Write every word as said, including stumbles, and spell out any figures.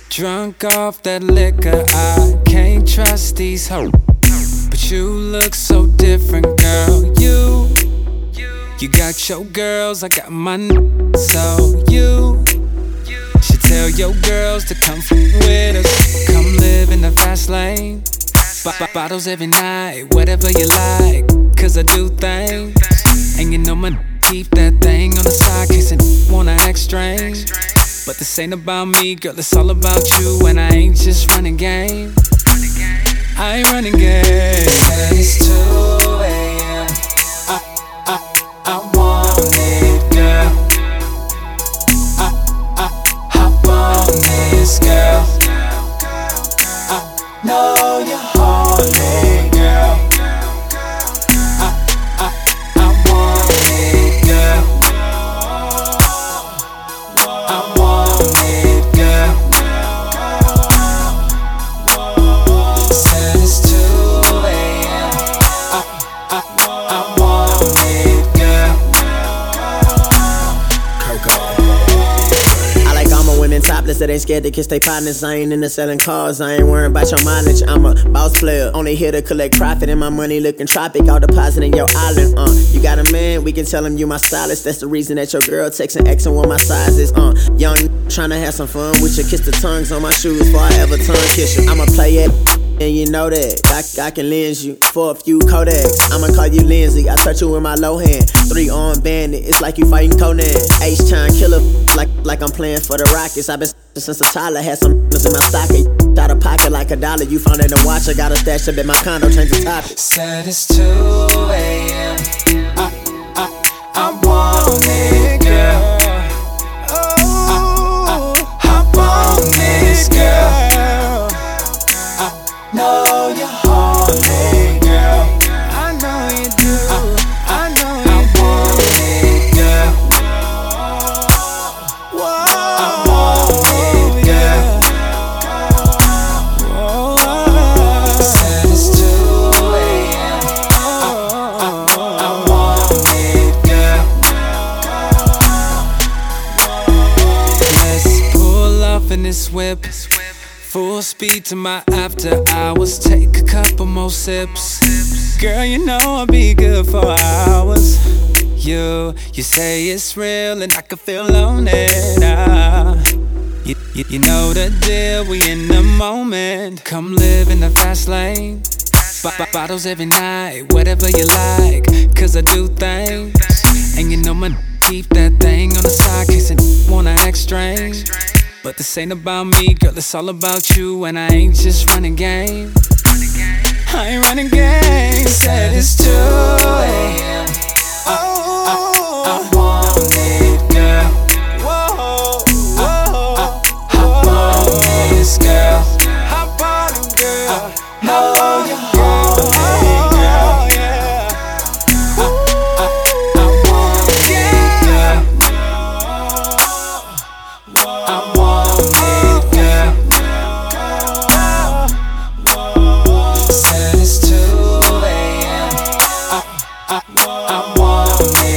Drunk off that liquor, I can't trust these hoes. But you look so different, girl. You, you got your girls, I got mine. So you should tell your girls to come with us. Come live in the fast lane. B- bottles every night, whatever you like. Cause I do things, and you know my keep that thing on the side, case I wanna act strange. But this ain't about me, girl, it's all about you. And I ain't just running game, I ain't running game. Said it's two a.m. I, I, I want it, girl. I, I, hop on this, girl. I know you're horny, girl. I, I, I want it, girl. I want it, girl. Said it's two a.m. I, I, I want it, girl. I like all my women topless, that ain't scared to kiss their partners. I ain't into selling cars, I ain't worrying about your mileage. I'm a boss player, only here to collect profit. And my money looking tropic, all deposit in your island. Uh, you got a man, we can tell him you my stylist. That's the reason that your girl texting X and what my size is. Uh, young tryna have some fun with you, kiss the tongues on my shoes before I ever tongue kiss you. I'ma play it, and you know that I, I can lens you for a few Kodaks. I'ma call you Lindsay, I touch you with my low hand. Three arm bandit, it's like you fighting Conan. H-time killer, like like I'm playing for the Rockets. I've been since a toddler, had some in my socket. Out of pocket like a dollar, you found it in the watch. I got a stash up in my condo, change the topic. Said it's two a.m. I, I, I want it, girl. I, I, hop on this, girl. I know you're horny, girl. I know you do. I, I know you I want it, girl. I want it, girl. Said it's two a.m. I, I, I want it, girl. Let's pull off in this whip, full speed to my after hours. Take a couple more sips. Girl, you know I'll be good for hours. You, you say it's real and I can feel on it. Ah, you, you, you know the deal, we in the moment. Come live in the fast lane. B- bottles every night, whatever you like. Cause I do things, and you know my keep that thing on the side, case I wanna act strange. But this ain't about me, girl, it's all about you. And I ain't just running game, I ain't running game. Said it's two a.m. I, I, I want it, girl. Whoa, whoa, I, I, hop on this, girl. Hop on, girl. I know you're horny, girl. Yeah. I, I, I want it, girl. I want it, girl. Said it's two a.m. I, I, I want it.